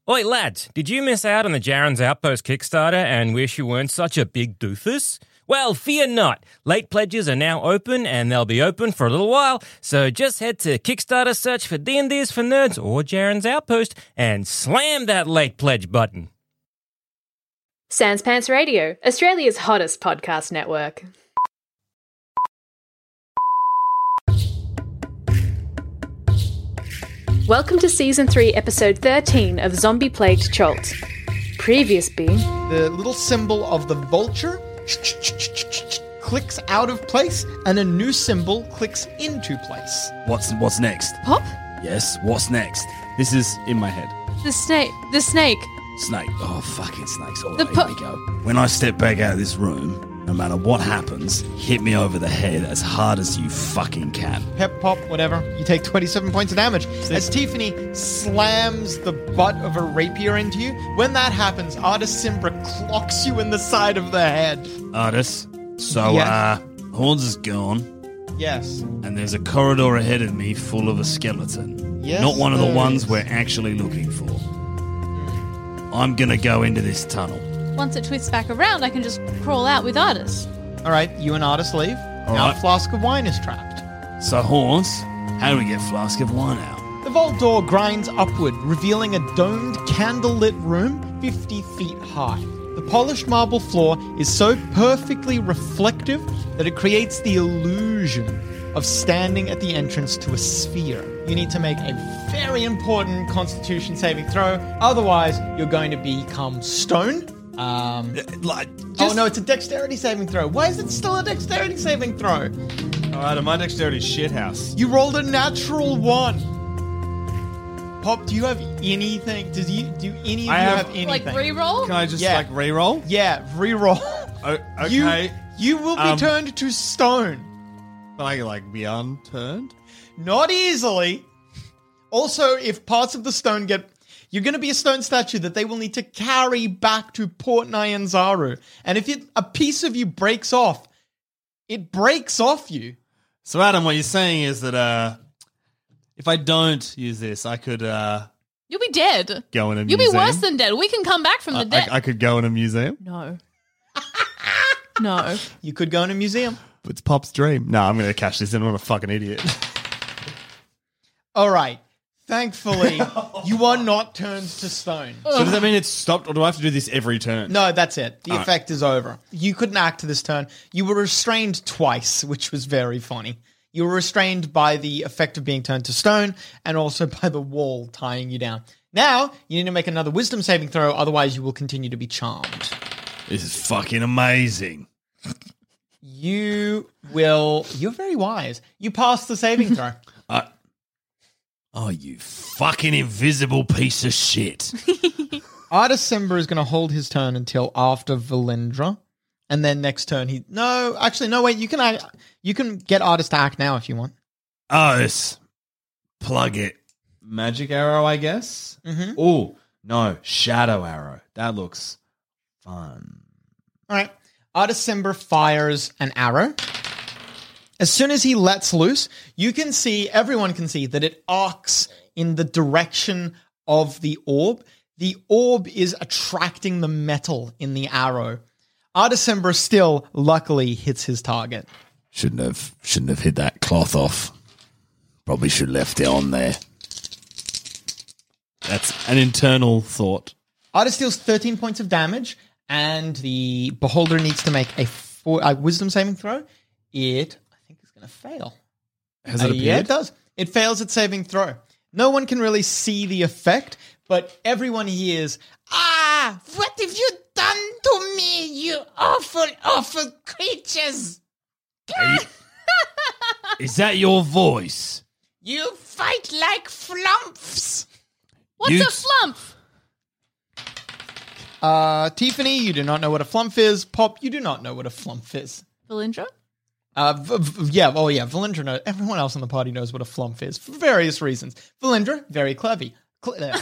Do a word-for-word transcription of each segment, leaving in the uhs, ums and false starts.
Oi, lads, did you miss out on the Jaren's Outpost Kickstarter and wish you weren't such a big doofus? Well, fear not. Late pledges are now open, and they'll be open for a little while, so just head to Kickstarter, search for D and D's for Nerds or Jaren's Outpost, and slam that late pledge button. Sans Pants Radio, Australia's hottest podcast network. Welcome to Season three, Episode thirteen of Zombie Plagued Chult. Previous being... The little symbol of the vulture clicks out of place, and a new symbol clicks into place. What's what's next? Pop? Yes, what's next? This is in my head. The snake. The snake. Snake. Oh, fucking snakes. All The right, pu- here we go. When I step back out of this room, no matter what happens, hit me over the head as hard as you fucking can. Pep, pop, whatever. You take twenty-seven points of damage as Tiffany slams the butt of a rapier into you. When that happens, Artis Simbra clocks you in the side of the head. Artis, so, Yes. uh, Horns is gone, Yes. and there's a corridor ahead of me full of a skeleton. Yes, Not one of the there ones is. we're actually looking for. I'm gonna go into this tunnel. Once it twists back around, I can just crawl out with Artis. All right, you and Artis leave. All now right. a flask of wine is trapped. So, Horns, how do we get Flask of Wine out? The vault door grinds upward, revealing a domed, candlelit room fifty feet high. The polished marble floor is so perfectly reflective that it creates the illusion of standing at the entrance to a sphere. You need to make a very important Constitution saving throw, otherwise you're going to become stone. Um, Like, oh no, it's a dexterity saving throw. Why is it still a dexterity saving throw? Alright, my dexterity's shithouse. You rolled a natural one. Pop, do you have anything? Does you do any of I you have- have, anything? Like reroll? Can I just, Yeah. like, re-roll? Yeah, reroll. O- okay. You you will be Um, turned to stone. Can I, like, be unturned? Not easily. Also, if parts of the stone get... You're going to be a stone statue that they will need to carry back to Port Nyanzaru. And if it, a piece of you breaks off, it breaks off you. So, Adam, what you're saying is that, uh, if I don't use this, I could, uh, You'll be dead. go in a You'll museum? be worse than dead. We can come back from the I, dead. I, I could go in a museum? No. No. You could go in a museum. It's Pop's dream. No, I'm going to cash this in. I'm a fucking idiot. All right. Thankfully, you are not turned to stone. So does that mean it's stopped, or do I have to do this every turn? No, that's it. The All right. effect is over. You couldn't act this turn. You were restrained twice, which was very funny. You were restrained by the effect of being turned to stone and also by the wall tying you down. Now, you need to make another wisdom saving throw, otherwise you will continue to be charmed. this is fucking amazing. You will... You're very wise. You pass the saving throw. I, oh, you fucking invisible piece of shit. Artis Simba is going to hold his turn until after Valindra. And then next turn he... No, actually, no, wait. You can act, you can get Artis to act now if you want. Artis, plug it. Magic arrow, I guess? Mm-hmm. Oh, no. Shadow arrow. That looks fun. All right. Artis Simba fires an arrow. As soon as he lets loose, you can see, everyone can see, that it arcs in the direction of the orb. The orb is attracting the metal in the arrow. Artis Simba still, luckily, hits his target. Shouldn't have, shouldn't have hit that cloth off. Probably should have left it on there. That's an internal thought. Artis deals thirteen points of damage, and the beholder needs to make a, four, a wisdom saving throw. It, I think, is going to fail. Has it Uh, appeared? yeah, it does. It fails at saving throw. No one can really see the effect, but everyone hears, "Ah, what have you done to me, you awful, awful creatures? Is that your voice? You fight like flumps." What's You- a flump? Uh, Tiffany, you do not know what a flump is. Pop, you do not know what a flump is. Valindra? Uh, v- v- yeah, oh yeah, Valindra knows. Everyone else in the party knows what a flump is for various reasons. Valindra, very clever. Cle- there.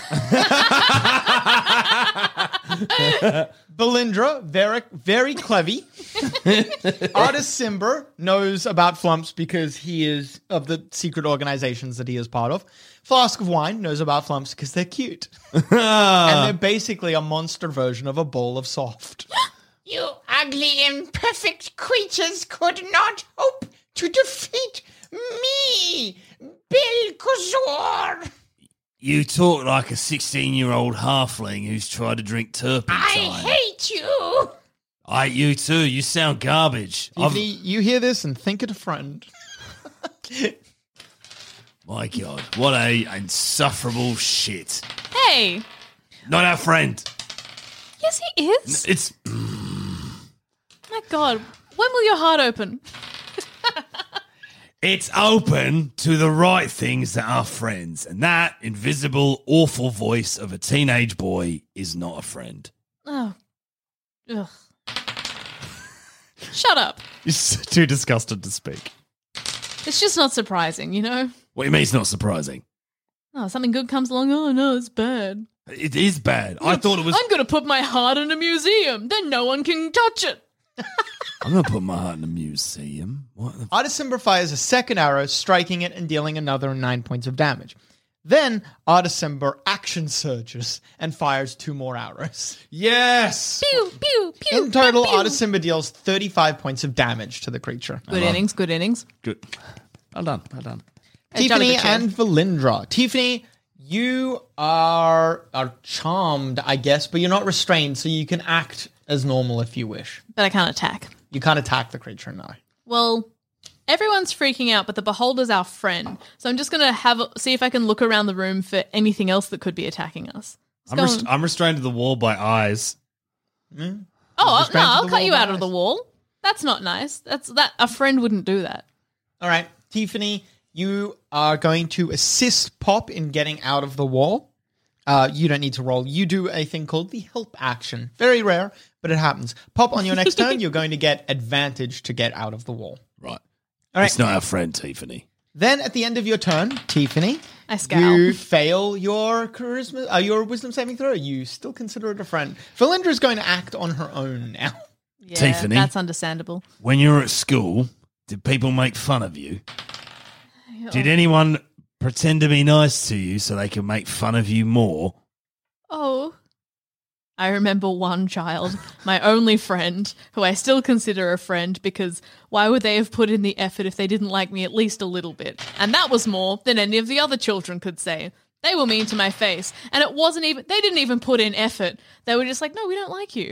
Valindra, very, very clever. Artis Simba knows about flumps because he is of the secret organizations that he is part of. Flask of Wine knows about flumps because they're cute. And they're basically a monster version of a bowl of soft. You ugly, imperfect creatures could not hope to defeat me, Belkozor. You talk like a sixteen-year-old halfling who's tried to drink turpentine. I hate you. I hate you too. You sound garbage. I've- Tiffany, you hear this and think it a friend. My God, what a insufferable shit. Hey. Not our friend. Yes, he is. It's My God. When will your heart open? it's open to the right things that are friends, and that invisible, awful voice of a teenage boy is not a friend. Oh. Ugh. Shut up. You're too disgusted to speak. It's just not surprising, you know? What do you mean it's not surprising? Oh, something good comes along. Oh, no, it's bad. It is bad. I thought it was. I'm going to put my heart in a museum. Then no one can touch it. I'm going to put my heart in a museum. What the Artisimber fires a second arrow, striking it and dealing another nine points of damage. Then Artisimber action surges and fires two more arrows. Yes. Pew, pew, pew. In total, pew, pew. Artisimber deals thirty-five points of damage to the creature. Good innings, good innings. Good. Well done. Well done. Hey, Johnny Tiffany the Chair. and Valindra. Tiffany, you are are charmed, I guess, but you're not restrained, so you can act as normal if you wish. But I can't attack. You can't attack the creature now. Well, everyone's freaking out, but the Beholder's our friend. So I'm just going to have a, see if I can look around the room for anything else that could be attacking us. Let's I'm, go rest- on. I'm restrained to the wall by eyes. Oh, no, restrained to I'll the cut wall you by out of the eyes. wall. That's not nice. That's that a friend wouldn't do that. All right, Tiffany, you are going to assist Pop in getting out of the wall. Uh, you don't need to roll. You do a thing called the help action. Very rare, but it happens. Pop, on your next turn, you're going to get advantage to get out of the wall. Right. All right. It's not our friend, Tiffany. Then at the end of your turn, Tiffany, I scowl. you fail your charisma, uh, your wisdom saving throw. You still consider it a friend. Valindra is going to act on her own now. Yeah, Tiffany. that's understandable. When you were at school, did people make fun of you? Did anyone pretend to be nice to you so they could make fun of you more? Oh. I remember one child, my only friend, who I still consider a friend because why would they have put in the effort if they didn't like me at least a little bit? And that was more than any of the other children could say. They were mean to my face, and it wasn't even, they didn't even put in effort. They were just like, no, we don't like you.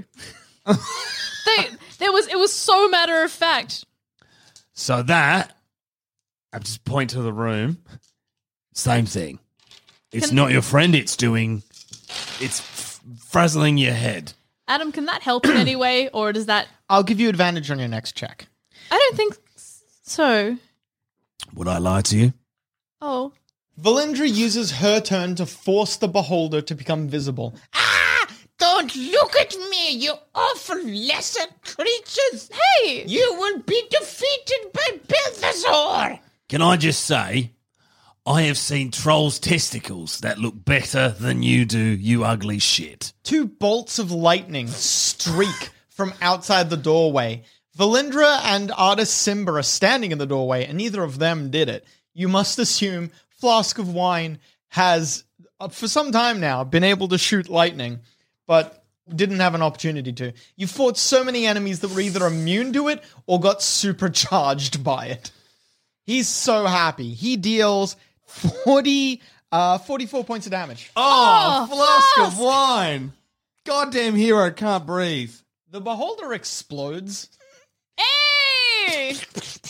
they, there was, it was so matter of fact. So that, I just point to the room. same thing. It's Can- not your friend, it's doing, it's f- frazzling your head. Adam, can that help in any way, or does that, I'll give you advantage on your next check. I don't think so. Would I lie to you? Oh. Valindra uses her turn to force the beholder to become visible. Ah! Don't look at me, you awful lesser creatures. Hey! You will be defeated by Balthazar. Can I just say, I have seen trolls' testicles that look better than you do, you ugly shit. Two bolts of lightning streak from outside the doorway. Valindra and Artisimber are standing in the doorway, and neither of them did it. You must assume Flask of Wine has, uh, for some time now, been able to shoot lightning, but didn't have an opportunity to. You fought so many enemies that were either immune to it or got supercharged by it. He's so happy. He deals forty, uh, forty-four points of damage. Oh, Oh, flask Flask! of wine. Goddamn hero can't breathe. The beholder explodes. Hey!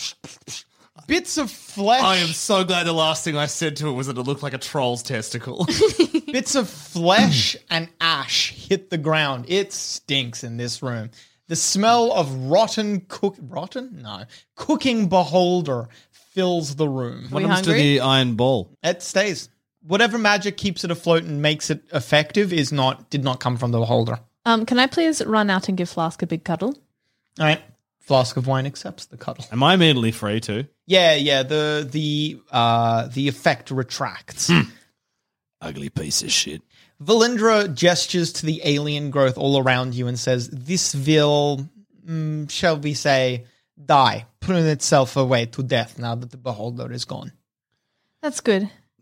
Bits of flesh. I am so glad the last thing I said to it was that it looked like a troll's testicle. Bits of flesh and ash hit the ground. It stinks in this room. The smell of rotten cook rotten? No. Cooking beholder fills the room. What We happens to hungry? the iron ball? It stays. Whatever magic keeps it afloat and makes it effective is not did not come from the beholder. Um, can I please run out and give Flask a big cuddle? All right. Flask of Wine accepts the cuddle. Am I immediately free too? Yeah, yeah, the the uh the effect retracts. Ugly piece of shit. Valindra gestures to the alien growth all around you and says, this will, mm, shall we say, die, putting itself away to death now that the beholder is gone. That's good.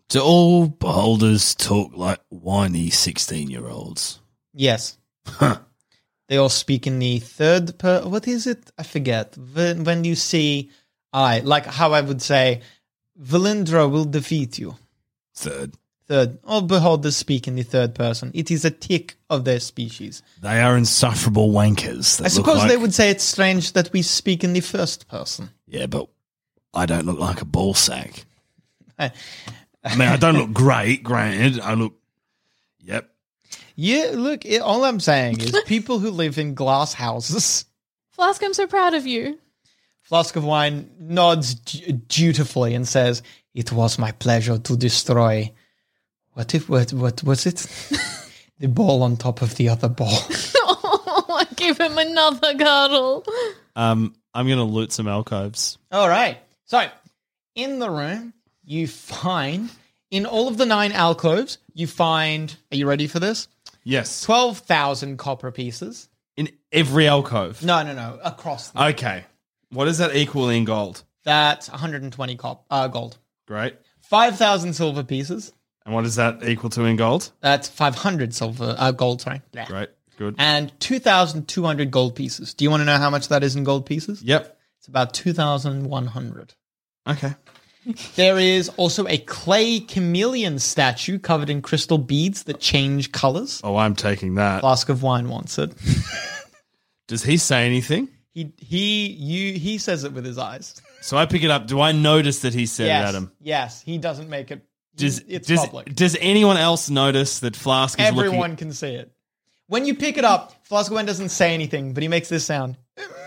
Do all beholders talk like whiny sixteen-year-olds? Yes. Huh. They all speak in the third per. What is it? I forget. When, when you see, I like how I would say, Valindra will defeat you. Third. Third. All beholders speak in the third person. It is a tick of their species. They are insufferable wankers. that I look suppose like- they would say it's strange that we speak in the first person. Yeah, but I don't look like a ball sack. I- I mean, I don't look great, granted. I look, yep. Yeah, look, it, all I'm saying is people who live in glass houses. Flask, I'm so proud of you. Flask of Wine nods d- dutifully and says, "It was my pleasure to destroy." What if what what was it? The ball on top of the other ball. Oh, I give him another cuddle. Um, I'm going to loot some alcoves. All right. So, in the room, you find in all of the nine alcoves, you find. Are you ready for this? Yes. Twelve thousand copper pieces. In every alcove. No, no, no. Across. Them. Okay. What does that equal in gold? That's one hundred twenty cop uh, gold. Great. Five thousand silver pieces. And what does that equal to in gold? That's five hundred silver uh, gold. Sorry. Great. Good. And two thousand two hundred gold pieces. Do you want to know how much that is in gold pieces? Yep. It's about two thousand one hundred. Okay. There is also a clay chameleon statue covered in crystal beads that change colors. Oh, I'm taking that. Flask of Wine wants it. Does he say anything? He he you he says it with his eyes. So I pick it up. Do I notice that he said yes, it at him? yes, he doesn't make it. Does, it's does, public. does anyone else notice that Flask is Everyone looking... can see it. When you pick it up, Flask of Wine doesn't say anything, but he makes this sound.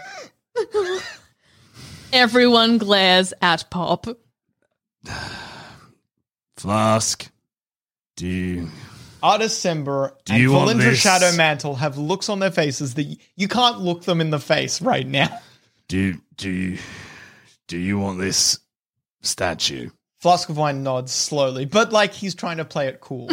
Everyone glares at Pop. Flask, do you... Artis Sember and you want Valindra this? Shadow Mantle have looks on their faces that you, you can't look them in the face right now. Do, do, you, do you want this statue? Flask of Wine nods slowly, but like he's trying to play it cool.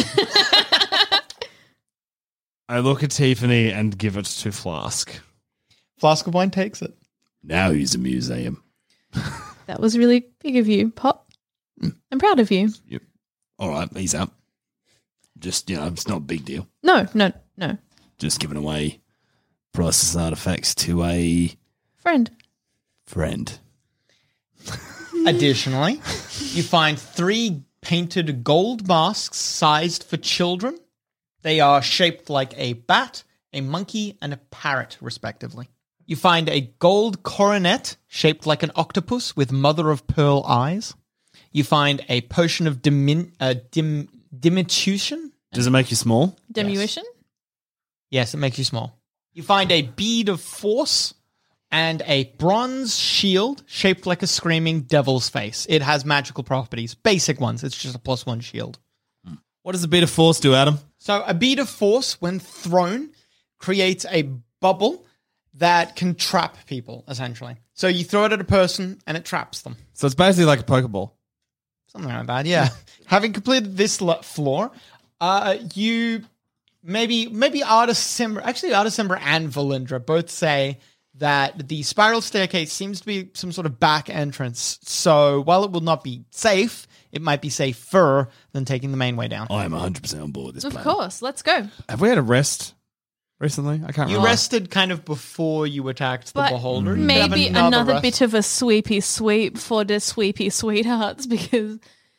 I look at Tiffany and give it to Flask. Flask of Wine takes it. Now he's a museum. That was really big of you, Pop. I'm proud of you. Yep. All right, he's up. Just, you know, it's not a big deal. No, no, no. Just giving away priceless artifacts to a Friend. friend. Additionally, you find three painted gold masks sized for children. They are shaped like a bat, a monkey, and a parrot, respectively. You find a gold coronet shaped like an octopus with mother of pearl eyes. You find a potion of dimin- uh, dim- diminution. Does it make you small? Diminution? Yes, it makes you small. You find a bead of force and a bronze shield shaped like a screaming devil's face. It has magical properties, basic ones. It's just a plus one shield. What does a bit of force do, Adam? So a bead of force, when thrown, creates a bubble that can trap people, essentially. So you throw it at a person and it traps them. So it's basically like a Pokeball. Something like that, yeah. Having completed this lo- floor, uh, you maybe maybe Artis Sember, actually Artis Sember and Valindra both say that the spiral staircase seems to be some sort of back entrance. So while it will not be safe, it might be safer than taking the main way down. I am one hundred percent on board with this Of plan. course. Let's go. Have we had a rest recently? I can't You remember. rested kind of before you attacked the But beholder. You could have maybe another, rest. bit of a sweepy sweep for the sweepy sweethearts because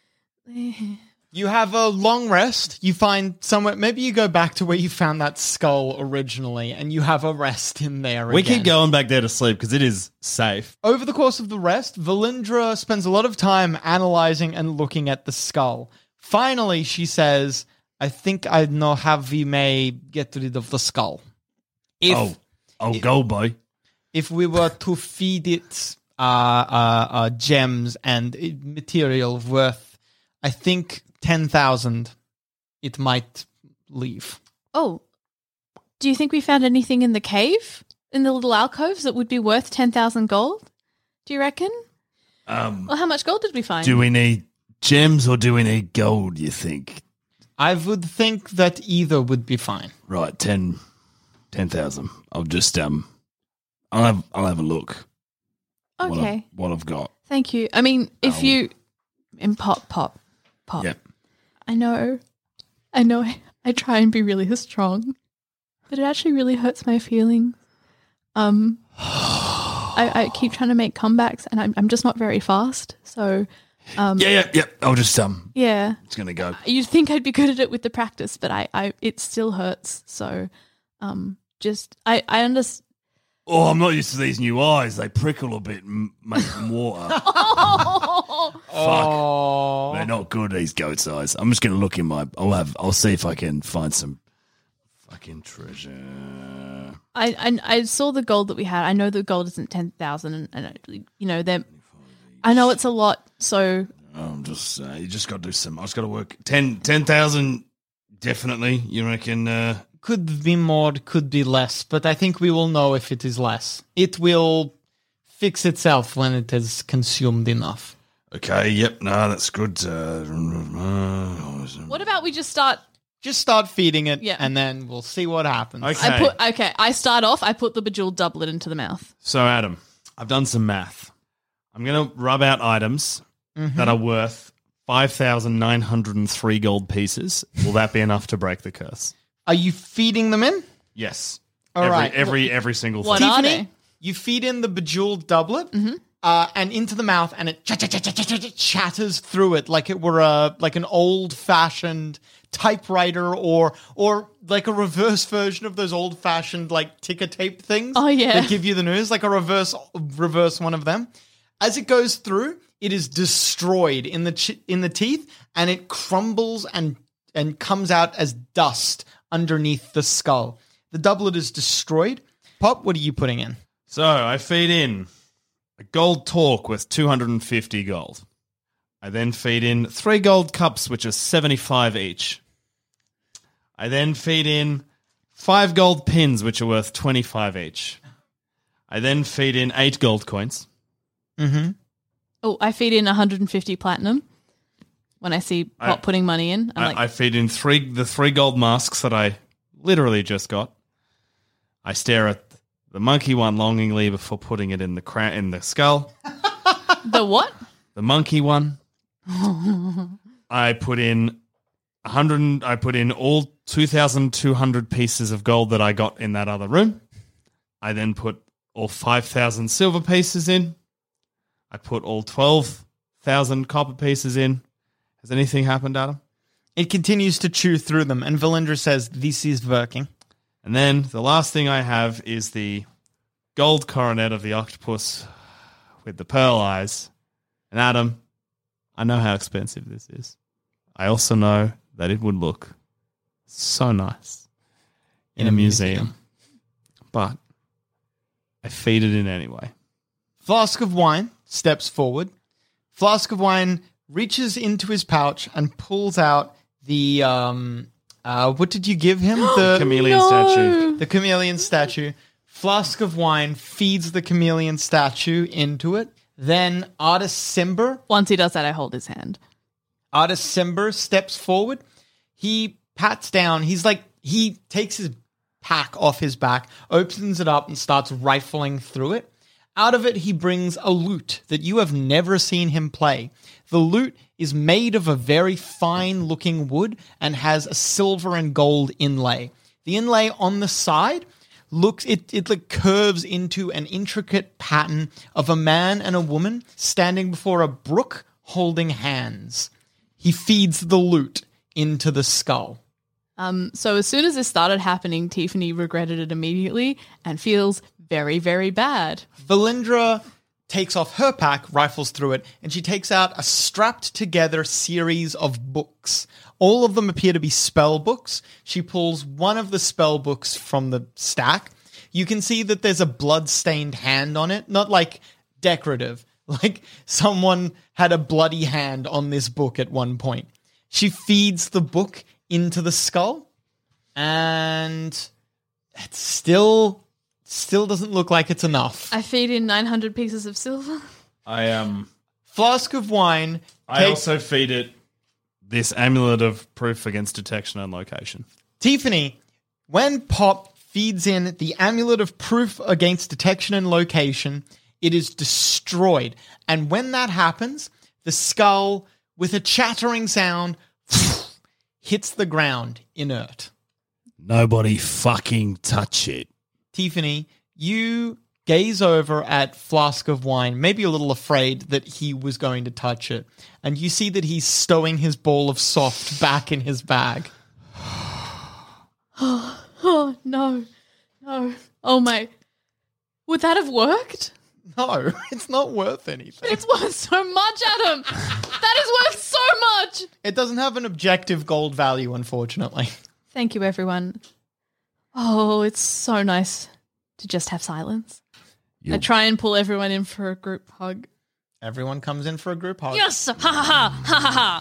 You have a long rest. You find somewhere. Maybe you go back to where you found that skull originally, and you have a rest in there. We again. keep going back there to sleep because it is safe. Over the course of the rest, Valindra spends a lot of time analyzing and looking at the skull. Finally, she says, "I think I know how we may get rid of the skull. If Oh, oh, go, boy. if we were to feed it uh, uh, uh, gems and uh, material worth, I think." ten thousand, it might leave. oh, do you think we found anything in the cave, in the little alcoves that would be worth ten thousand gold? Do you reckon? Um, Well, how much gold did we find? do we need gems or do we need gold, you think? I would think that either would be fine. Right, ten, ten thousand. I'll just, um, I'll have, I'll have a look. What I've, Okay, what I've got. thank you. I mean, if Oh. you in pop, pop, pop. Yeah. I know. I know I, I try and be really strong, but it actually really hurts my feelings. Um, I, I keep trying to make comebacks, and I'm, I'm just not very fast. So, um, Yeah, yeah, yeah. I'll just um, yeah. it's gonna go. You'd think I'd be good at it with the practice, but I, I it still hurts. So, um, just I, I understand. Oh, I'm not used to these new eyes. They prickle a bit and make them water. Oh. They're not good, these goat's eyes. I'm just going to look in my... I'll have. I'll see if I can find some fucking treasure. I, I I saw the gold that we had. I know the gold isn't ten thousand, and, and you know they're. I know it's a lot. So I'm just... Uh, you just got to do some... I just got to work... ten thousand, definitely. You reckon... Uh, Could be more, could be less, but I think we will know if it is less. It will fix itself when it is consumed enough. okay, yep. No, that's good. Uh, what about we just start? Just start feeding it, Yeah. and then we'll see what happens. Okay. I put okay. I start off. I put the bejeweled doublet into the mouth. So, Adam, I've done some math. I'm going to rub out items that are worth five thousand nine hundred three gold pieces. Will that be enough to break the curse? Are you feeding them in? Yes. All every, right. Every, every single What thing. are Tiffany, they? you feed in the bejeweled doublet uh, and into the mouth, and it ch- ch- ch- ch- ch- ch- chatters through it like it were a like an old-fashioned typewriter, or or like a reverse version of those old-fashioned like ticker tape things. Oh, yeah. that give you the news, like a reverse reverse one of them. As it goes through, it is destroyed in the ch- in the teeth, and it crumbles and and comes out as dust underneath the skull. The doublet is destroyed. Pop, what are you putting in? So, I feed in a gold torque worth two hundred fifty gold. I then feed in three gold cups, which are seventy-five each. I then feed in five gold pins, which are worth twenty-five each. I then feed in eight gold coins. Oh, I feed in one hundred fifty platinum when I see Pop I- putting money in. I'm I, like, I feed in three the three gold masks that I literally just got. I stare at the monkey one longingly before putting it in the cra- in the skull. the what? The monkey one. I put in a hundred. I put in all two thousand two hundred pieces of gold that I got in that other room. I then put all five thousand silver pieces in. I put all twelve thousand copper pieces in. Has anything happened, Adam? It continues to chew through them, and Valindra says, "This is working." And then the last thing I have is the gold coronet of the octopus with the pearl eyes. And Adam, I know how expensive this is. I also know that it would look so nice in, In a a museum. museum. But I feed it in anyway. Flask of Wine steps forward. Flask of Wine reaches into his pouch and pulls out the um uh what did you give him? The Chameleon No. statue. the chameleon statue. Flask of Wine feeds the chameleon statue into it. Then Artis Simber, Once he does that, I hold his hand. Artis Simber steps forward. He pats down. He's like, he takes his pack off his back, opens it up, and starts rifling through it. Out of it, he brings a lute that you have never seen him play. The lute is made of a very fine-looking wood and has a silver and gold inlay. The inlay on the side looks it it like curves into an intricate pattern of a man and a woman standing before a brook holding hands. He feeds the lute into the skull. Um, so as soon as this started happening, Tiffany regretted it immediately and feels very, very bad. Valindra takes off her pack, rifles through it, and she takes out a strapped together series of books. All of them appear to be spell books. She pulls one of the spell books from the stack. You can see that there's a blood-stained hand on it, not like decorative, like someone had a bloody hand on this book at one point. She feeds the book into the skull, and it still still doesn't look like it's enough. I feed in nine hundred pieces of silver. I um Flask of Wine. I take- also feed it this amulet of proof against detection and location. Tiffany, when Pop feeds in the amulet of proof against detection and location, it is destroyed. And when that happens, the skull, with a chattering sound, hits the ground inert. Nobody fucking touch it. Tiffany, you gaze over at Flask of Wine, maybe a little afraid that he was going to touch it, and you see that he's stowing his ball of soft back in his bag. Oh, no. No. Oh, my. Would that have worked? No, it's not worth anything. It's worth so much, Adam. That is worth so much. It doesn't have an objective gold value, unfortunately. Thank you, everyone. Oh, it's so nice to just have silence. You- I try and pull everyone in for a group hug. Everyone comes in for a group hug. Yes! Ha ha ha! Ha ha ha!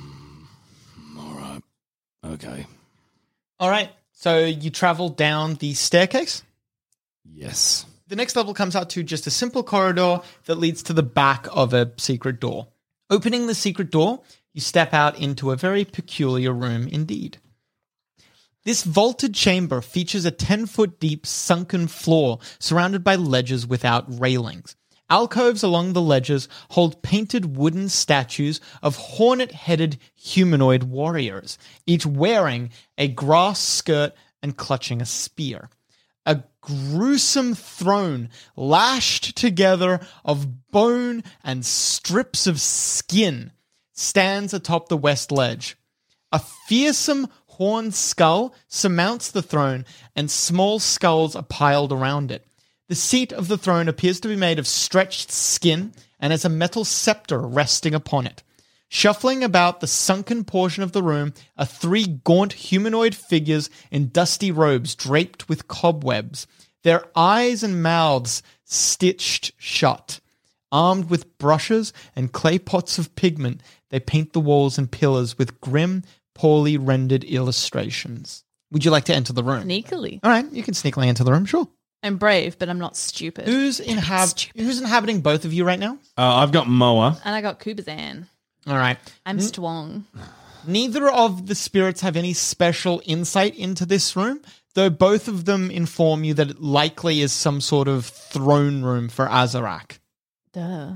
All right. Okay. All right, so you travel down the staircase. Yes. The next level comes out to just a simple corridor that leads to the back of a secret door. Opening the secret door, you step out into a very peculiar room indeed. This vaulted chamber features a ten-foot deep sunken floor surrounded by ledges without railings. Alcoves along the ledges hold painted wooden statues of hornet-headed humanoid warriors, each wearing a grass skirt and clutching a spear. A gruesome throne lashed together of bone and strips of skin stands atop the west ledge. A fearsome horned skull surmounts the throne, and small skulls are piled around it. The seat of the throne appears to be made of stretched skin and has a metal scepter resting upon it. Shuffling about the sunken portion of the room are three gaunt humanoid figures in dusty robes draped with cobwebs, their eyes and mouths stitched shut. Armed with brushes and clay pots of pigment, they paint the walls and pillars with grim, poorly rendered illustrations. Would you like to enter the room? Sneakily. All right, you can sneakily enter the room, sure. I'm brave, but I'm not stupid. Who's inhab- Who's inhabiting both of you right now? Uh, I've got Moa. And I got Kubazan. All right. I'm strong. Neither of the spirits have any special insight into this room, though both of them inform you that it likely is some sort of throne room for Azarak. Duh.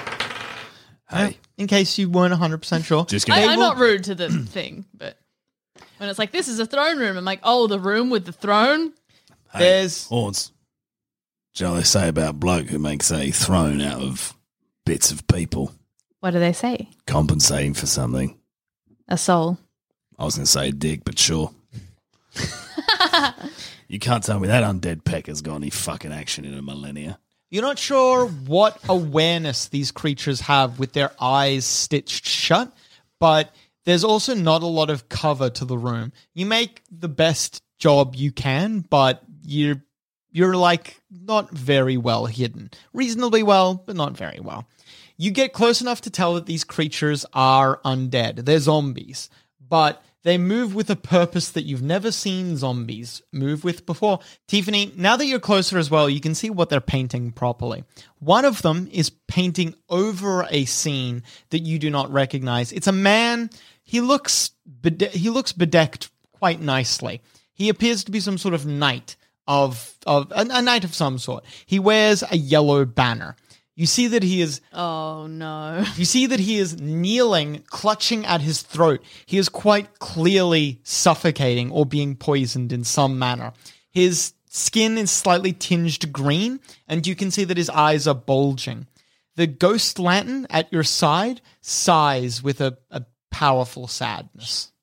Hey, In case you weren't one hundred percent sure. just I, gonna. I'm not rude to the thing, but when it's like, this is a throne room, I'm like, oh, the room with the throne? Hey, There's- Horns. Do you know what they say about a bloke who makes a throne out of bits of people What do they say? compensating for something? A soul. I was going to say a dick, but sure. You can't tell me that undead pecker's got any fucking action in a millennia. You're not sure what awareness these creatures have with their eyes stitched shut, but there's also not a lot of cover to the room. You make the best job you can, but you're you're like not very well hidden. Reasonably well, but not very well. You get close enough to tell that these creatures are undead. They're zombies, but they move with a purpose that you've never seen zombies move with before. Tiffany, now that you're closer as well, you can see what they're painting properly. One of them is painting over a scene that you do not recognize. It's a man. He looks bede- he looks bedecked quite nicely. He appears to be some sort of knight of of a, a knight of some sort. He wears a yellow banner. You see that he is Oh, no. you see that he is kneeling, clutching at his throat. He is quite clearly suffocating or being poisoned in some manner. His skin is slightly tinged green, and you can see that his eyes are bulging. The ghost lantern at your side sighs with a, a powerful sadness.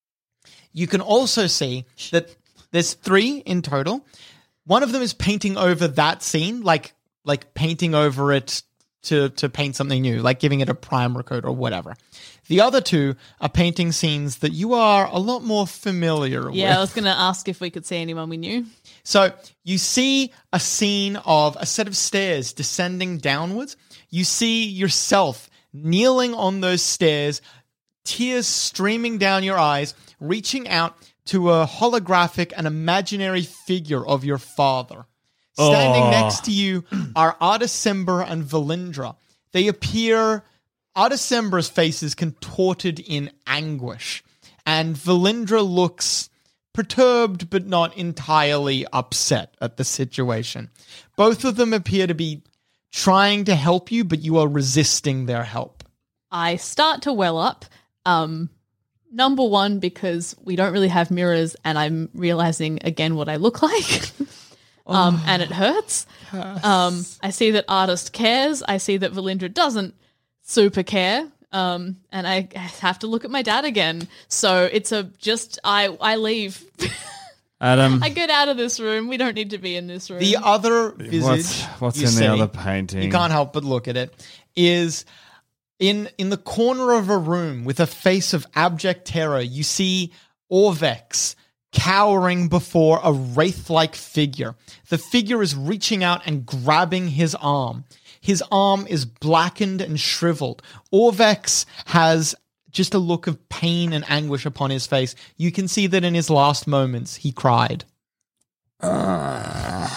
You can also see that there's three in total. One of them is painting over that scene, like like painting over it to, to paint something new, like giving it a primer coat or whatever. The other two are painting scenes that you are a lot more familiar with. Yeah, I was going to ask if we could see anyone we knew. So you see a scene of a set of stairs descending downwards. You see yourself kneeling on those stairs, tears streaming down your eyes, reaching out to a holographic and imaginary figure of your father. Standing Oh. next to you are Artisember and Valindra. They appear, Artisember's face is contorted in anguish, and Valindra looks perturbed but not entirely upset at the situation. Both of them appear to be trying to help you, but you are resisting their help. I start to well up. Um, Number one, because we don't really have mirrors and I'm realizing again what I look like. um, and it hurts. Um, I see that Artist cares. I see that Valindra doesn't super care. Um, and I have to look at my dad again. So it's a just, I, I leave. Adam. I get out of this room. We don't need to be in this room. The other visage, What's, what's you in see, the other painting? you can't help but look at it, is in in the corner of a room with a face of abject terror, you see Orvex cowering before a wraith-like figure. The figure is reaching out and grabbing his arm. His arm is blackened and shriveled. Orvex has just a look of pain and anguish upon his face. You can see that in his last moments, he cried. Uh,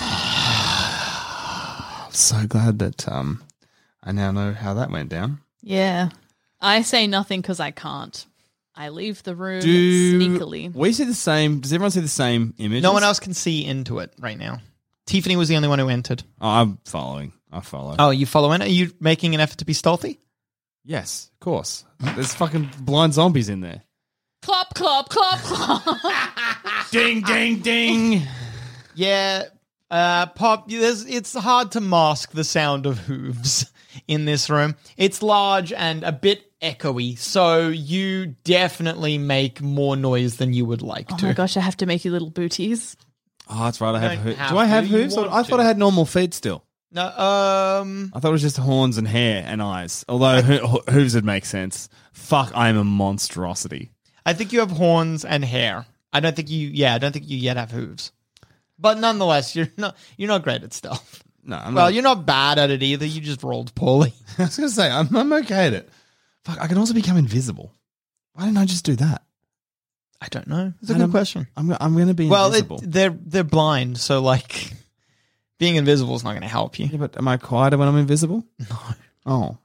so glad that um, I now know how that went down. Yeah. I say nothing because I can't. I leave the room Do sneakily. we see the same? Does everyone see the same image? No one else can see into it right now. Tiffany was the only one who entered. Oh, I'm following. I follow. Oh, you follow in? Are you making an effort to be stealthy? Yes, of course. There's fucking blind zombies in there. Clop, clop, clop, clop. Ding, ding, ding. Yeah, uh, Pop, there's, it's hard to mask the sound of hooves in this room. It's large and a bit echoey, so you definitely make more noise than you would like Oh to. my gosh, I have to make you little booties. Oh, that's right. I have. don't Hooves. have Do I have to, you hooves? want I to. thought I had normal feet still. No, um, I thought it was just horns and hair and eyes. Although ho- hooves would make sense. Fuck, I am a monstrosity. I think you have horns and hair. I don't think you, yeah, I don't think you yet have hooves. But nonetheless, you're not, you're not great at stealth. No, I'm Well, not. you're not bad at it either. You just rolled poorly. I was going to say, I'm, I'm okay at it. Fuck, I can also become invisible. Why didn't I just do that? I don't know. It's a Adam, good question. I'm, I'm going to be Well, it, invisible. they're they're blind, so like being invisible is not going to help you. Yeah, but am I quieter when I'm invisible? No. Oh.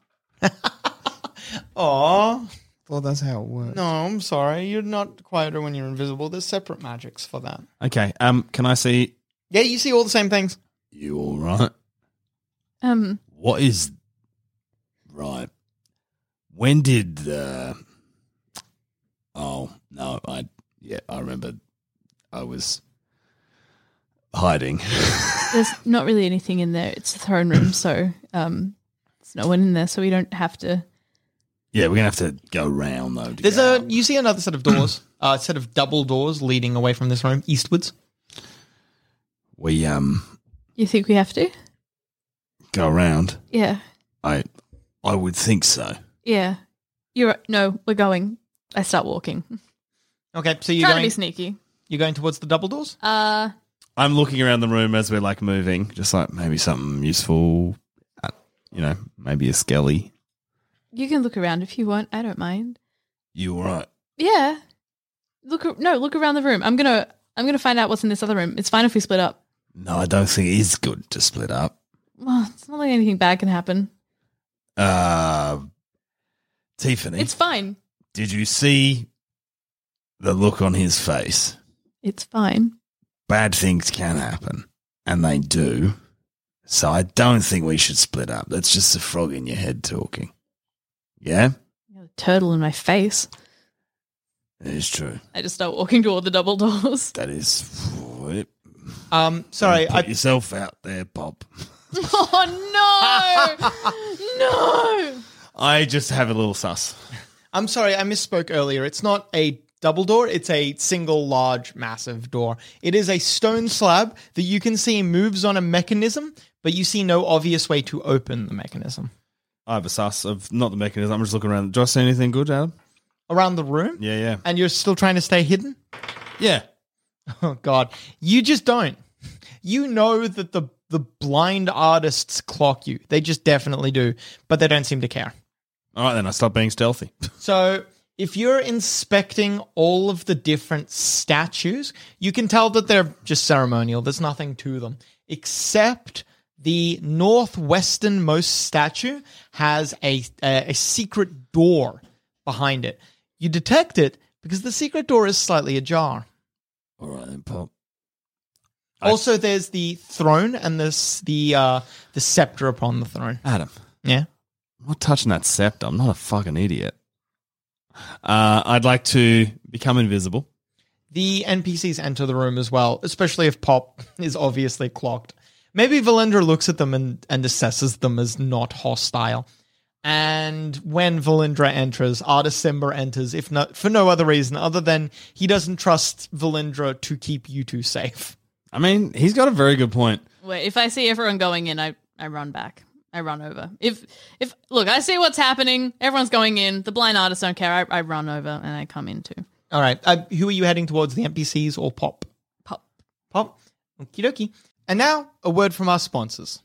Aw, Well, that's how it works. no, I'm sorry. You're not quieter when you're invisible. There's separate magics for that. Okay, um, can I see... Yeah, you see all the same things. You all right? Um, What is right? When did the? Oh no, I yeah, I remember. I was hiding. there's not really anything in there. It's a throne room, so um, there's no one in there, so we don't have to. Yeah, we're gonna have to go round though. to There's get a out. you see another set of doors, a set of double doors leading away from this room eastwards. We um You think we have to? go around. Yeah. I I would think so. Yeah. You're right. No, we're going. I start walking. Okay, so you're Trying to going be sneaky. you're going towards the double doors. Uh, I'm looking around the room as we're, like, moving. Just like maybe something useful. uh, You know, maybe a skelly. you can look around if you want. I don't mind. You all right? Yeah. Look. a- No, look around the room. I'm gonna. I'm gonna find out what's in this other room. It's fine if we split up. No, I don't think it is good to split up. Well, it's not like anything bad can happen. Uh, Tiffany, It's fine. did you see the look on his face? It's fine. Bad things can happen, and they do. So I don't think we should split up. That's just a frog in your head talking. Yeah? You know, the turtle in my face. It is true. I just start walking toward the double doors. That is... Um, sorry, Put I yourself out there, Pop. Oh no! No! I just have a little sus. I'm sorry, I misspoke earlier. It's not a double door, it's a single large massive door. It is a stone slab that you can see moves on a mechanism, but you see no obvious way to open the mechanism. I have a sus of not the mechanism. I'm just looking around. Do I see anything good, Adam? Around the room? Yeah, yeah. And you're still trying to stay hidden? Yeah. Oh god. You just don't. You know that the the blind artists clock you. They just definitely do, but they don't seem to care. All right, then I stop being stealthy. So if you're inspecting all of the different statues, you can tell that they're just ceremonial. There's nothing to them. Except the northwesternmost statue has a, a, a secret door behind it. You detect it because the secret door is slightly ajar. All right, then, Pop. Also, there's the throne and this, the uh, the scepter upon the throne. Adam, Yeah? I'm not touching that scepter. I'm not a fucking idiot. Uh, I'd like to become invisible. The N P Cs enter the room as well, especially if Pop is obviously clocked. Maybe Valindra looks at them and, and assesses them as not hostile. And when Valindra enters, Artisimber enters, if not for no other reason other than he doesn't trust Valindra to keep you two safe. I mean, he's got a very good point. Wait, if I see everyone going in, I, I run back. I run over. If if look, I see what's happening. Everyone's going in. The blind artists don't care. I, I run over and I come in too. All right. Uh, who are you heading towards, the N P Cs or Pop? Pop. Pop. Okie dokie. And now, a word from our sponsors.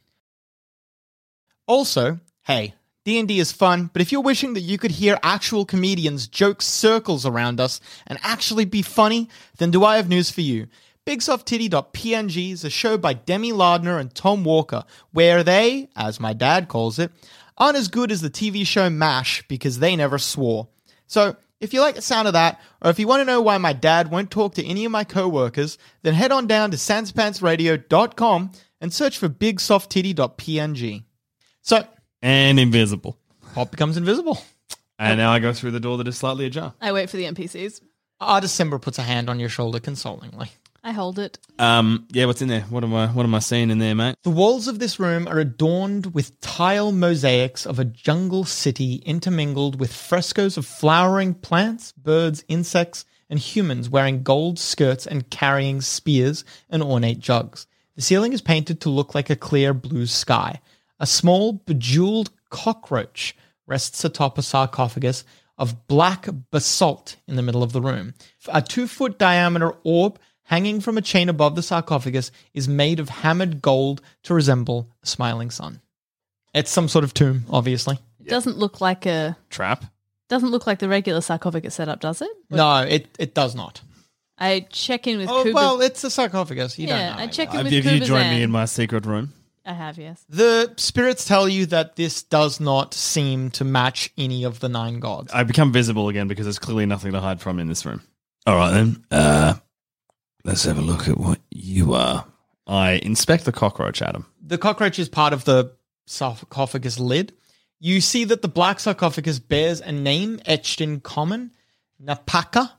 Also, hey, D and D is fun, but if you're wishing that you could hear actual comedians joke circles around us and actually be funny, then do I have news for you. big soft titty dot p n g is a show by Demi Lardner and Tom Walker, where they, as my dad calls it, aren't as good as the T V show MASH because they never swore. So, if you like the sound of that, or if you want to know why my dad won't talk to any of my co-workers, then head on down to sans pants radio dot com and search for big soft titty dot p n g. So, And invisible. Pop becomes invisible. And now I go through the door that is slightly ajar. I wait for the N P Cs. Artisimber puts a hand on your shoulder consolingly. I hold it. Um, yeah, what's in there? What am I? What am I seeing in there, mate? The walls of this room are adorned with tile mosaics of a jungle city intermingled with frescoes of flowering plants, birds, insects, and humans wearing gold skirts and carrying spears and ornate jugs. The ceiling is painted to look like a clear blue sky. A small, bejeweled cockroach rests atop a sarcophagus of black basalt in the middle of the room. A two-foot diameter orb hanging from a chain above the sarcophagus is made of hammered gold to resemble a smiling sun. It's some sort of tomb, obviously. It doesn't look like a Trap. doesn't look like the regular sarcophagus setup, does it? No, it, it does not. I check in with Oh, Kuba. well, it's a sarcophagus. You yeah, don't know. I check in Have with you, have you Kubazan. joined me in my secret room? I have, yes. The spirits tell you that this does not seem to match any of the nine gods. I become visible again because there's clearly nothing to hide from in this room. All right, then. Uh, let's have a look at what you are. I inspect the cockroach, Adam. The cockroach is part of the sarcophagus lid. You see that the black sarcophagus bears a name etched in common, Napaka.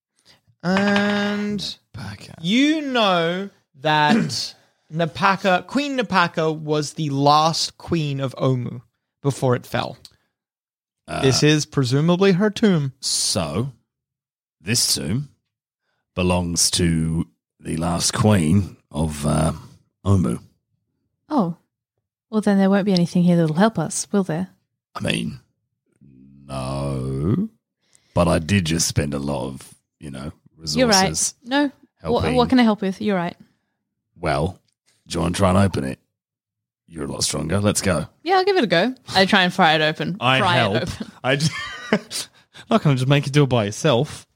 And you know that Napaka, Queen Napaka was the last queen of Omu before it fell. Uh, This is presumably her tomb. So, this tomb belongs to the last queen of uh, Omu. Oh. Well, then there won't be anything here that'll help us, will there? I mean, no. But I did just spend a lot of, you know, resources. You're right. No. What, helping. what can I help with? You're right. Well, do you want to try and open it? You're a lot stronger. Let's go. Yeah, I'll give it a go. I try and pry it open. I pry help. it open. I just, not going to just make you do it by yourself.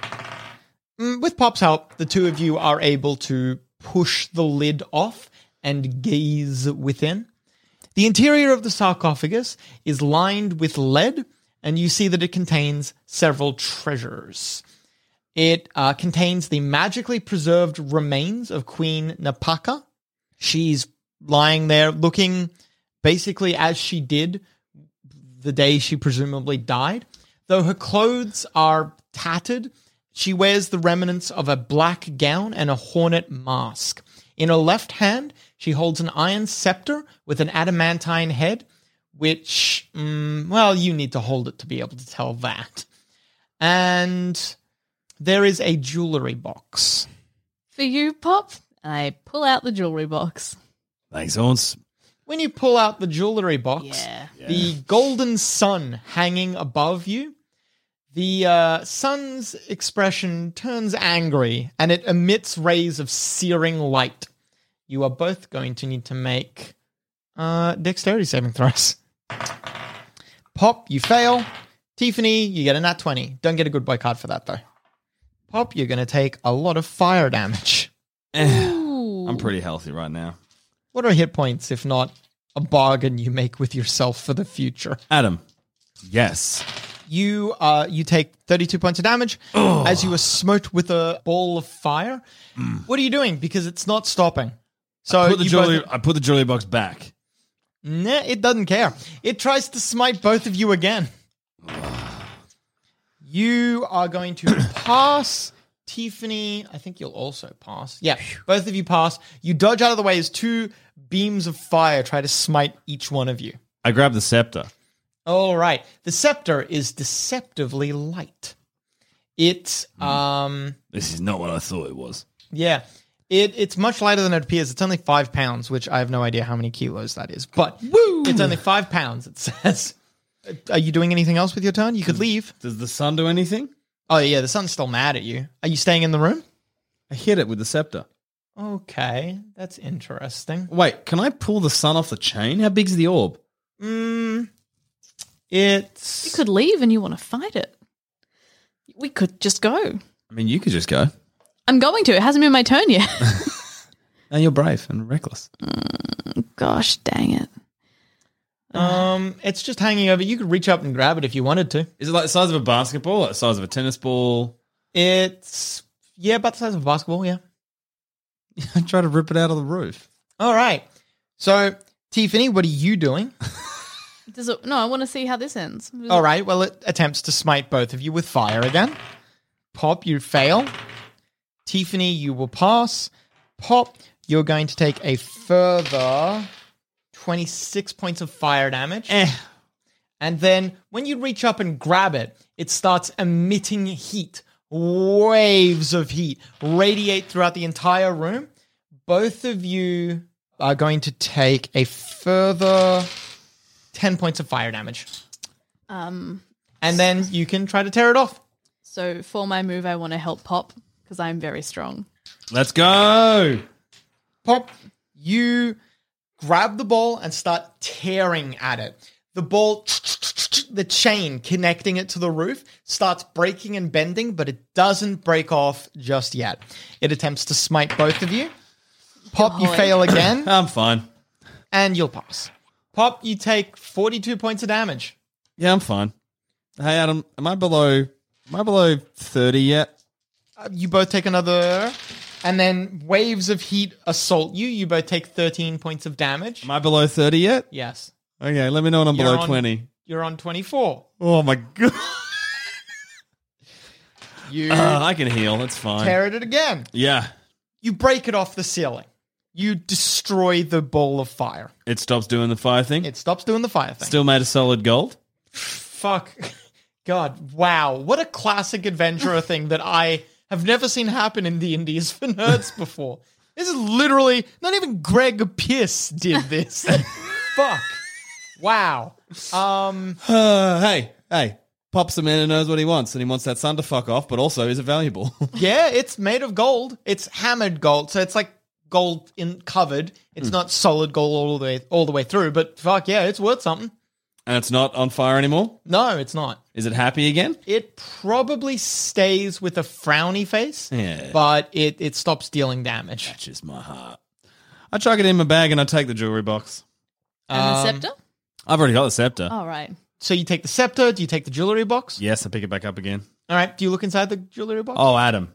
Mm, With Pop's help, the two of you are able to push the lid off and gaze within. The interior of the sarcophagus is lined with lead, and you see that it contains several treasures. It uh, contains the magically preserved remains of Queen Napaka. She's lying there looking basically as she did the day she presumably died. Though her clothes are tattered, she wears the remnants of a black gown and a hornet mask. In her left hand, she holds an iron scepter with an adamantine head, which, mm, well, you need to hold it to be able to tell that. And there is a jewelry box. For you, Pop, I pull out the jewelry box. Thanks, Horns. When you pull out the jewelry box, Yeah. the golden sun hanging above you, the uh, sun's expression turns angry and it emits rays of searing light. You are both going to need to make uh, dexterity saving throws. Pop, you fail. Tiffany, you get a nat twenty. Don't get a good boy card for that, though. Pop, you're going to take a lot of fire damage. Ooh. I'm pretty healthy right now. What are hit points, if not a bargain you make with yourself for the future? Adam. Yes. You uh, you take thirty-two points of damage as you are smote with a ball of fire. What are you doing? Because it's not stopping. So I put the you jewelry, both- I put the jewelry box back. Nah, it doesn't care. It tries to smite both of you again. You are going to pass. Tiffany, I think you'll also pass. Yeah, both of you pass. You dodge out of the way as two beams of fire try to smite each one of you. I grab the scepter. All right. The scepter is deceptively light. It, um, This is not what I thought it was. yeah, it it's much lighter than it appears. It's only five pounds, which I have no idea how many kilos that is. But it's only five pounds, it says. Are you doing anything else with your turn? You could leave. Does the sun do anything? Oh, yeah, the sun's still mad at you. Are you staying in the room? I hit it with the scepter. Okay, that's interesting. Wait, can I pull the sun off the chain? How big's the orb? Mm, it's... You could leave and you want to fight it. We could just go. I mean, you could just go. I'm going to. It hasn't been my turn yet. And you're brave and reckless. Gosh, dang it. Um, it's just hanging over. You could reach up and grab it if you wanted to. Is it like the size of a basketball, like the size of a tennis ball? It's, yeah, about the size of a basketball, yeah. I try to rip it out of the roof. All right. So, Tiffany, what are you doing? Does it, no, I want to see how this ends. All right. Well, it attempts to smite both of you with fire again. Pop, you fail. Tiffany, you will pass. Pop, you're going to take a further twenty-six points of fire damage. Eh. And then when you reach up and grab it, it starts emitting heat. Waves of heat radiate throughout the entire room. Both of you are going to take a further ten points of fire damage. Um, And then you can try to tear it off. so for my move, I want to help Pop because I'm very strong. Let's go. Pop, you grab the ball and start tearing at it. The ball, the chain connecting it to the roof, starts breaking and bending, but it doesn't break off just yet. It attempts to smite both of you. Pop, you Golly. fail again, I'm fine. and you'll pass. Pop, you take forty-two points of damage. Yeah, I'm fine. Hey, Adam, am I below? Am I below thirty yet? Uh, you both take another, and then waves of heat assault you. You both take thirteen points of damage. Am I below thirty yet? Yes. Okay, let me know when I'm You're below on- twenty. You're on twenty-four. Oh my god. You Uh, I can heal. That's fine. tear at it again. Yeah. You break it off the ceiling. You destroy the ball of fire. It stops doing the fire thing. It stops doing the fire thing. Still made of solid gold. Fuck. God, wow. What a classic adventurer thing that I have never seen happen in D and D's for Nerds before. This is literally, not even Greg Pierce did this. Fuck. Wow. Um, Uh, hey, hey. Pop's a man who knows what he wants, and he wants that sun to fuck off, but also is it valuable? yeah, it's made of gold. It's hammered gold, so it's like gold in covered. It's not solid gold all the way all the way through, but fuck yeah, it's worth something. And it's not on fire anymore? No, it's not. Is it happy again? It probably stays with a frowny face, Yeah. but it, it stops dealing damage. Touches my heart. I chuck it in my bag and I take the jewelry box. And the Um, scepter? I've already got the scepter. All right. So you take the scepter, do you take the jewelry box? Yes, I pick it back up again. All right, do you look inside the jewelry box? Oh, Adam.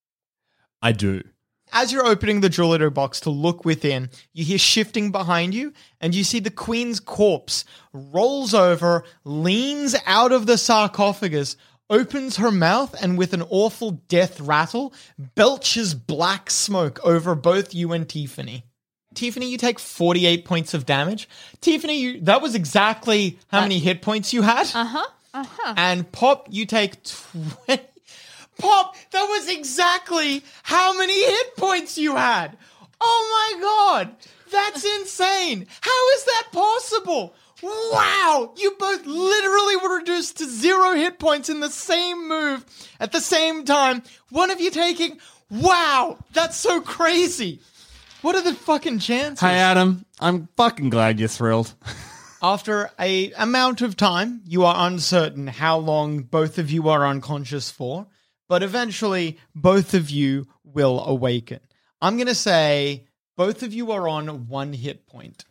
I do. As you're opening the jewelry box to look within, you hear shifting behind you, and you see the queen's corpse rolls over, leans out of the sarcophagus, opens her mouth, and with an awful death rattle, belches black smoke over both you and Tiffany. Tiffany, you take forty-eight points of damage. Tiffany, you, that was exactly how many hit points you had. Uh-huh. Uh-huh. And Pop, you take twenty. Pop, that was exactly how many hit points you had. Oh my god, that's insane. How is that possible? Wow, you both literally were reduced to zero hit points in the same move at the same time. One of you taking, wow, that's so crazy. What are the fucking chances? Hey, Adam. I'm fucking glad you're thrilled. After a amount of time, you are uncertain how long both of you are unconscious for, but eventually both of you will awaken. I'm going to say both of you are on one hit point.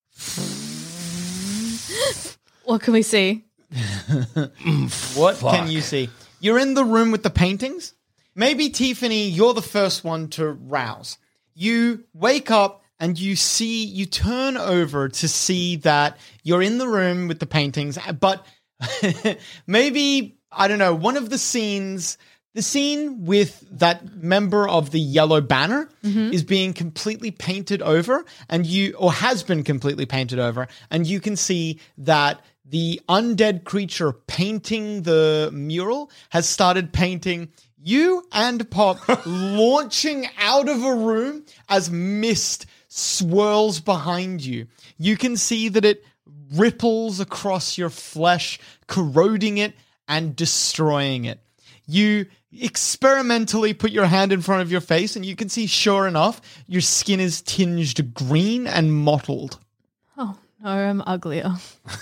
What can we see? What can you see? You're in the room with the paintings. Maybe, Tiffany, you're the first one to rouse. You wake up and you see, you turn over to see that you're in the room with the paintings, but maybe I don't know, one of the scenes, the scene with that member of the Yellow Banner is being completely painted over, and you, or has been completely painted over, and you can see that the undead creature painting the mural has started painting you and Pop launching out of a room as mist swirls behind you. You can see that it ripples across your flesh, corroding it and destroying it. You experimentally put your hand in front of your face and you can see, sure enough, your skin is tinged green and mottled. Oh, no, I'm uglier.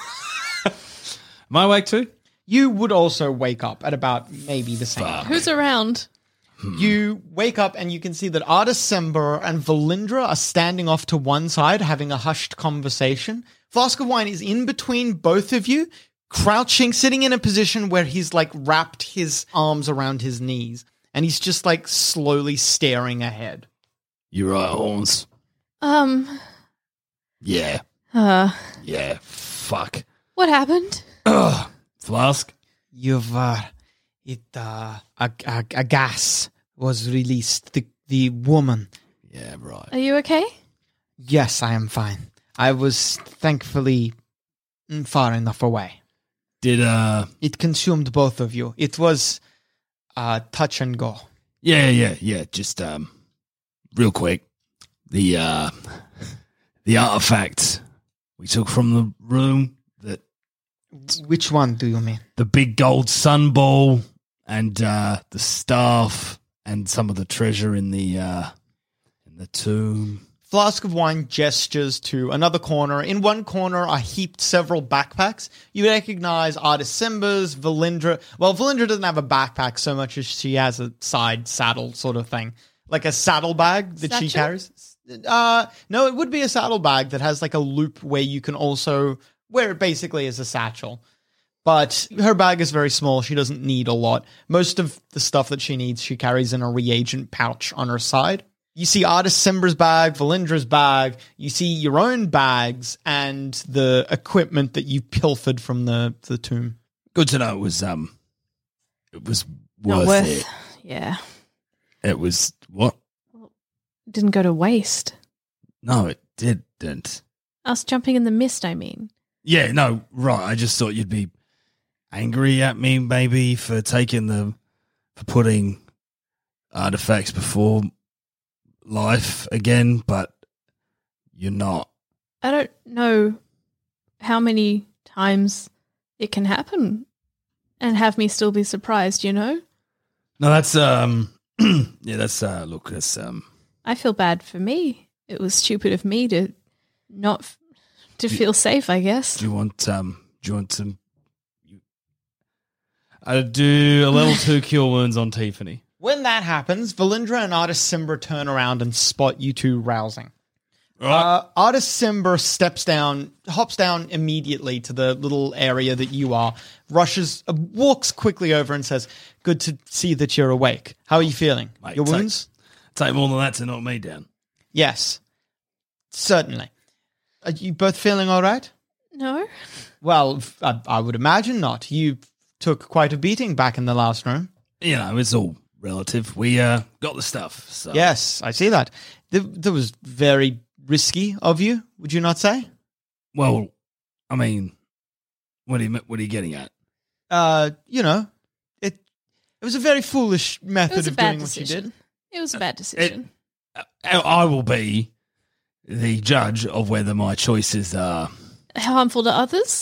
Am I awake too? You would also wake up at about maybe the same time. Who's around? You wake up and you can see that Artisember and Valindra are standing off to one side having a hushed conversation. Flask of Wine is in between both of you, crouching, sitting in a position where he's like wrapped his arms around his knees and he's just like slowly staring ahead. You right, Horns? Um, Yeah. uh, Yeah. Fuck. what happened? Ugh. Flask? You've, uh, it, uh, a, a, a gas was released. The, the woman. Yeah, right. Are you okay? Yes, I am fine. I was thankfully far enough away. Did, uh... It consumed both of you. It was, uh, touch and go. Yeah, yeah, yeah. Just, um... real quick. The, uh... the artifact we took from the room that... Which one do you mean? The big gold sun ball and, uh, the staff and some of the treasure in the, uh... in the tomb. Flask of Wine gestures to another corner. In one corner are heaped several backpacks. You recognize Artisember's, Valindra. Well, Valindra doesn't have a backpack so much as she has a side saddle sort of thing. Like a saddlebag that she Satchel? carries. Uh, no, it would be a saddlebag that has like a loop where you can also wear it basically as a satchel. But her bag is very small. She doesn't need a lot. Most of the stuff that she needs, she carries in a reagent pouch on her side. You see Artisember's bag, Valindra's bag, you see your own bags, and the equipment that you pilfered from the, the tomb. Good to know it was, um... It was Not worth, worth. it. Yeah. It was... What? Didn't go to waste. No, it didn't. Us jumping in the mist, I mean. Yeah, no, right. I just thought you'd be angry at me, maybe, for taking the... for putting artifacts before... life again, but you're not. I don't know how many times it can happen and have me still be surprised, you know? No, that's um yeah, that's uh look, that's um I feel bad for me. It was stupid of me to not f- to feel safe, I guess. do you want um do you want some I do a level two cure wounds on Tiffany. When that happens, Valindra and Artisember turn around and spot you two rousing. Uh, Artisember steps down, hops down immediately to the little area that you are, rushes, uh, walks quickly over and says, "Good to see that you're awake. How are you feeling? Mate, Your take- wounds?" take more than that to knock me down? Yes, certainly. Are you both feeling all right? No? Well, f- I, I would imagine not. You took quite a beating back in the last room. You know, it's all relative. We uh got the stuff, so Yes, I see that. Th- That was very risky of you, would you not say? well, I mean, what are you what are you getting at? Uh, you know, it it was a very foolish It method was a of bad doing what you decision. did. It was a bad decision. I I will be the judge of whether my choices are Harmful to others?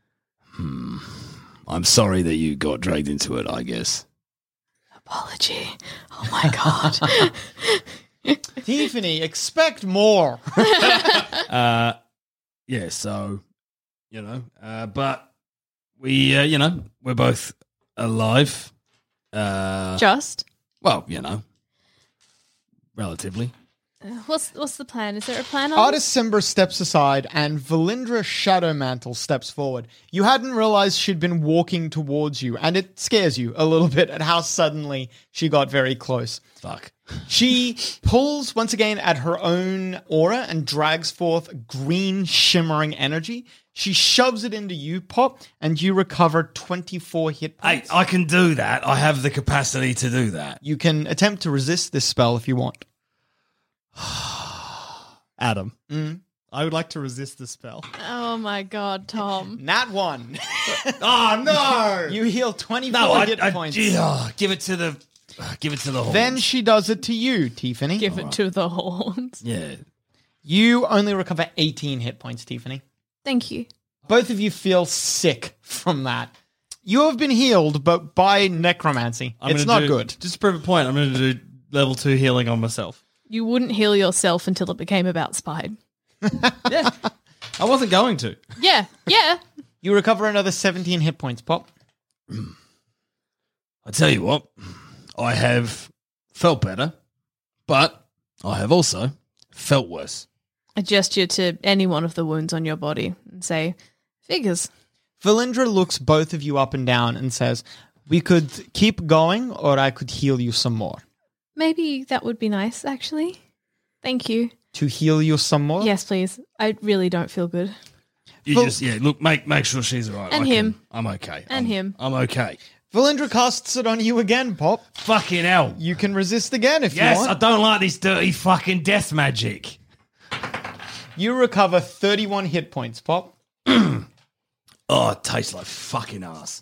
I'm sorry that you got dragged into it, I guess. Apology. Oh my god. Tiffany, expect more. Uh, yeah, so, you know, uh, but we, uh, you know, we're both alive. Uh, Just? well, you know, relatively. What's what's the plan? Is there a plan on Artis Simber steps aside and Valindra Shadowmantle steps forward. You hadn't realized she'd been walking towards you, and it scares you a little bit at how suddenly she got very close. Fuck. She pulls once again at her own aura and drags forth green shimmering energy. She shoves it into you, Pop, and you recover twenty-four hit Hey, points. I can do that. I have the capacity to do that. You can attempt to resist this spell if you want. Adam, I would like to resist the spell. Oh my god, Tom. Nat one. Oh, no! You heal twenty-four No, I, hit I, points. oh, give it to the, uh, give it to the horns. Then she does it to you, Tiffany. Give it to the horns. yeah. You only recover eighteen hit points, Tiffany. Thank you. Both of you feel sick from that. You have been healed, but by necromancy. I'm it's gonna not do- good. Just to prove a point, I'm going to do level two healing on myself. You wouldn't heal yourself until it became about Spide. Yeah. I wasn't going to. Yeah, yeah. You recover another seventeen hit points, Pop. I tell you what, I have felt better, but I have also felt worse. I gesture to any one of the wounds on your body and say, figures. Valindra looks both of you up and down and says, we could keep going or I could heal you some more. Maybe that would be nice, actually. Thank you. To heal you some more? Yes, please. I really don't feel good. You Well- just, yeah, look, make make sure she's all right. And I can- him. I'm okay. And I'm, him. I'm okay. Valindra casts it on you again, Pop. Fucking hell. You can resist again if Yes, you I want. don't like this dirty fucking death magic. You recover thirty-one hit points, Pop. Oh, it tastes like fucking ass.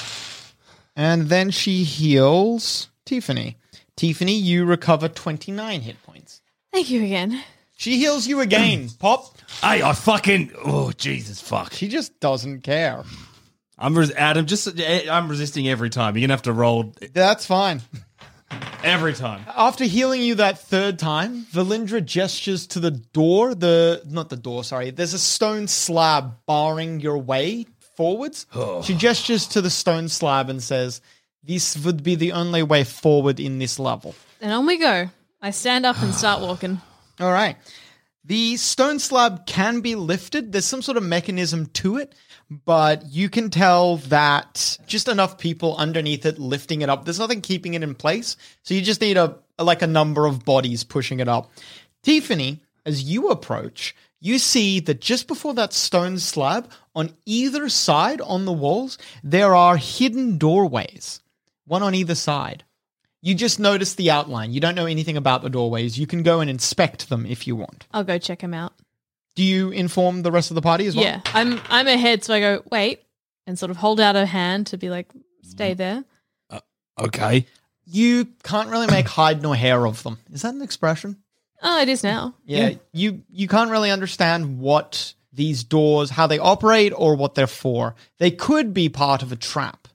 And then she heals Tiffany. Tiffany, you recover twenty-nine hit points. Thank you again. She heals you again, Pop. Hey, I fucking, oh, Jesus, fuck. She just doesn't care. I'm res- Adam. Just I'm resisting every time. You're gonna have to roll That's fine. every time. After healing you that third time, Valindra gestures to the door, the not the door, sorry. There's a stone slab barring your way forwards. She gestures to the stone slab and says, this would be the only way forward in this level. Then on we go. I stand up and start walking. All right. The stone slab can be lifted. There's some sort of mechanism to it, but you can tell that just enough people underneath it lifting it up. There's nothing keeping it in place. So you just need a like a number of bodies pushing it up. Tiffany, as you approach, you see that just before that stone slab, on either side on the walls, there are hidden doorways, one on either side. You just notice the outline. You don't know anything about the doorways. You can go and inspect them if you want. I'll go check him out. Do you inform the rest of the party as well? Yeah, I'm I'm ahead, so I go, wait, and sort of hold out a hand to be like, stay there. Okay. You can't really make hide nor hair of them. Is that an expression? Oh, it is now. Yeah. You you can't really understand what these doors, how they operate or what they're for. They could be part of a trap.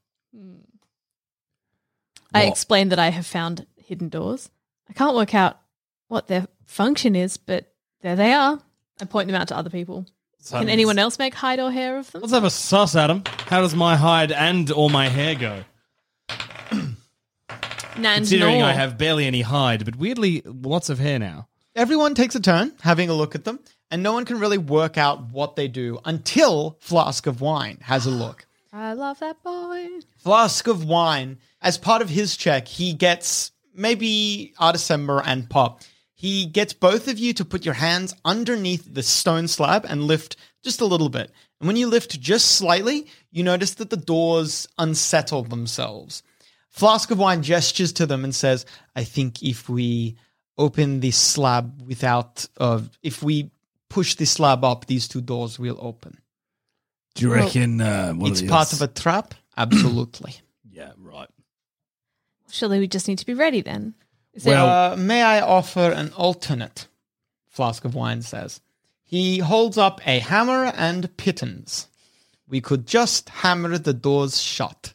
I What? explained that I have found hidden doors. I can't work out what their function is, but there they are. I point them out to other people. Can anyone else make hide or hair of them? Let's have a suss, Adam. How does my hide and or my hair go? And Considering nor. I have barely any hide, but weirdly lots of hair now. Everyone takes a turn having a look at them, and no one can really work out what they do until Flask of Wine has a look. I love that boy. Flask of Wine, as part of his check, he gets maybe Artisember and Pop. He gets both of you to put your hands underneath the stone slab and lift just a little bit. And when you lift just slightly, you notice that the doors unsettle themselves. Flask of Wine gestures to them and says, I think if we open this slab without, uh, if we push this slab up, these two doors will open. Do you reckon uh, one It's of the part others- of a trap? Absolutely. Yeah, right. Surely we just need to be ready then. Is there- Well, uh, may I offer an alternate? Flask of Wine says. He holds up a hammer and pittons. We could just hammer the doors shut.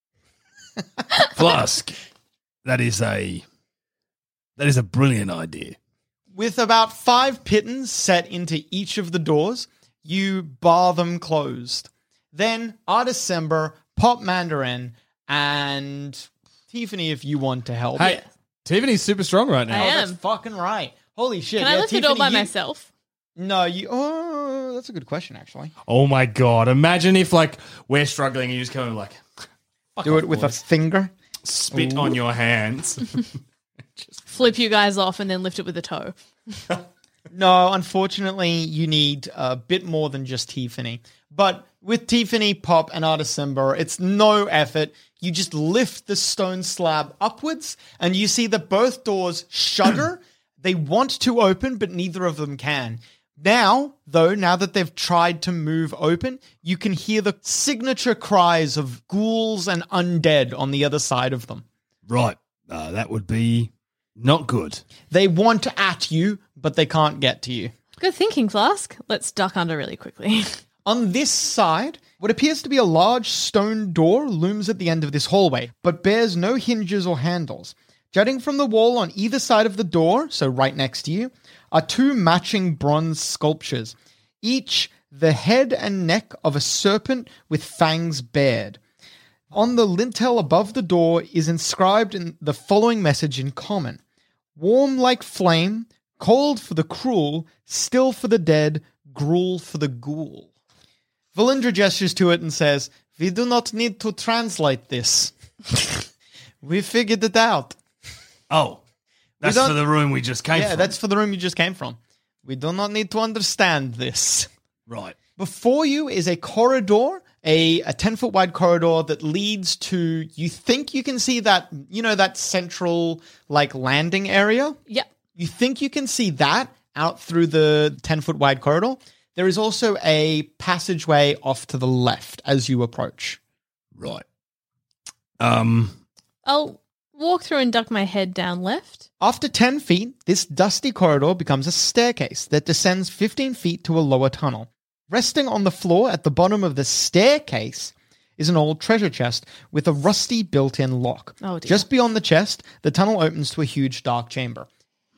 Flask. That is a that is a brilliant idea. With about five pittons set into each of the doors, you bar them closed. Then Artisember, Pop Mandarin, and Tiffany, if you want to help. Hey, Tiffany's super strong right now. I Oh, am. that's fucking right. Holy shit. Can I yeah, lift the door Tiffany, by you- myself? No, you. Oh, that's a good question, actually. Oh my god! Imagine if like we're struggling and you just come and like fuck Do off, it with boys. a finger. spit on your hands. Flip you guys off and then lift it with a toe. No, unfortunately, you need a bit more than just Tiffany. But with Tiffany, Pop, and Artisimba, it's no effort. You just lift the stone slab upwards, and you see that both doors shudder. They want to open, but neither of them can. Now, though, now that they've tried to move open, you can hear the signature cries of ghouls and undead on the other side of them. Right. Uh, that would be not good. They want at you, but they can't get to you. Good thinking, Flask. Let's duck under really quickly. On this side, what appears to be a large stone door looms at the end of this hallway, but bears no hinges or handles. Jutting from the wall on either side of the door, so right next to you, are two matching bronze sculptures, each the head and neck of a serpent with fangs bared. On the lintel above the door is inscribed in the following message in common: warm like flame, cold for the cruel, still for the dead, gruel for the ghoul. Valindra gestures to it and says, "We do not need to translate this. We figured it out." Oh, that's don't- for the room we just came Yeah, from. that's for the room you just came from. We do not need to understand this. right. Before you is a corridor, a, a ten-foot wide corridor that leads to, you think you can see that, you know, that central, like, landing area? Yep. You think you can see that out through the ten-foot wide corridor. There is also a passageway off to the left as you approach. Right. Um. I'll walk through and duck my head down left. After ten feet, this dusty corridor becomes a staircase that descends fifteen feet to a lower tunnel. Resting on the floor at the bottom of the staircase is an old treasure chest with a rusty built-in lock. Oh, dear. Just beyond the chest, the tunnel opens to a huge dark chamber.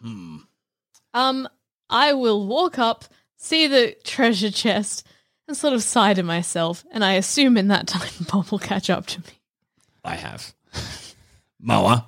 Um, I will walk up, see the treasure chest, and sort of sigh to myself, and I assume in that time Bob will catch up to me. I have. Moa.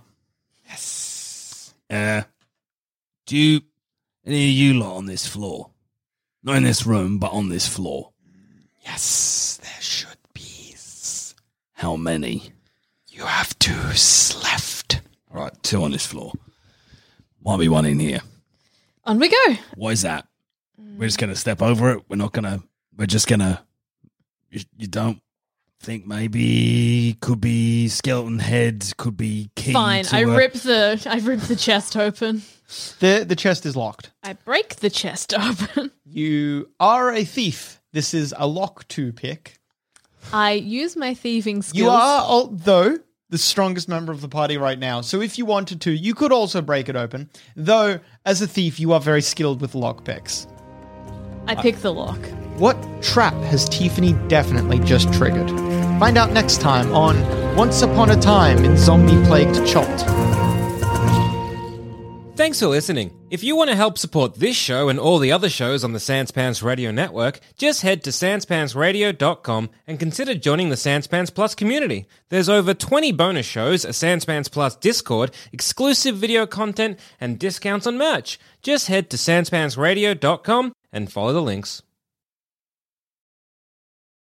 Yes. Uh, do you, any of you lot on this floor? Not in this room, but on this floor. Yes, there should be. How many? You have two left. All right, two on this floor. Might be one in here. On we go. What is that? We're just going to step over it. We're not going to, we're just going to, you, you don't think maybe could be skeleton head, could be key Fine. to I a- rip the I rip the chest open. The, the chest is locked. I break the chest open. You are a thief. This is a lock to pick. I use my thieving skills. You are, although, the strongest member of the party right now. So if you wanted to, you could also break it open. Though, as a thief, you are very skilled with lockpicks. I pick the lock. What trap has Tiffany definitely just triggered? Find out next time on Once Upon a Time in Zombie-Plagued Cholt. Thanks for listening. If you want to help support this show and all the other shows on the Sanspants Radio Network, just head to sanspantsradio dot com and consider joining the Sanspants Plus community. There's over twenty bonus shows, a Sanspants Plus Discord, exclusive video content, and discounts on merch. Just head to sanspantsradio dot com and follow the links.